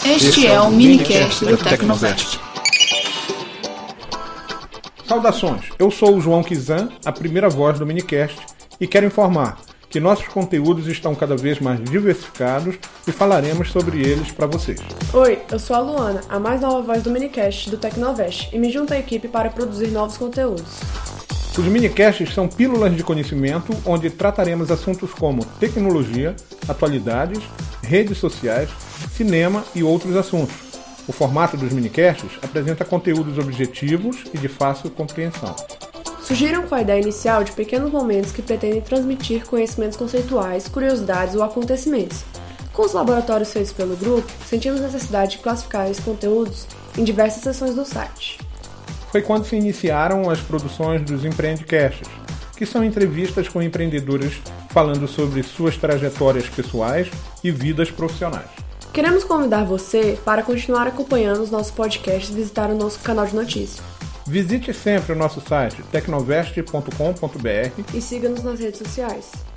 Este é o minicast do Tecnovest. Saudações, eu sou o João Kizan, a primeira voz do minicast, e quero informar que nossos conteúdos estão cada vez mais diversificados e falaremos sobre eles para vocês. Oi, eu sou a Luana, a mais nova voz do minicast do Tecnovest, e me junto à equipe para produzir novos conteúdos. Os minicasts são pílulas de conhecimento onde trataremos assuntos como tecnologia, atualidades, redes sociais, cinema e outros assuntos. O formato dos minicasts apresenta conteúdos objetivos e de fácil compreensão. Surgiram com a ideia inicial de pequenos momentos que pretendem transmitir conhecimentos conceituais, curiosidades ou acontecimentos. Com os laboratórios feitos pelo grupo, sentimos necessidade de classificar esses conteúdos em diversas seções do site. Foi quando se iniciaram as produções dos Empreendecasts, que são entrevistas com empreendedores falando sobre suas trajetórias pessoais e vidas profissionais. Queremos convidar você para continuar acompanhando os nossos podcasts e visitar o nosso canal de notícias. Visite sempre o nosso site tecnovest.com.br e siga-nos nas redes sociais.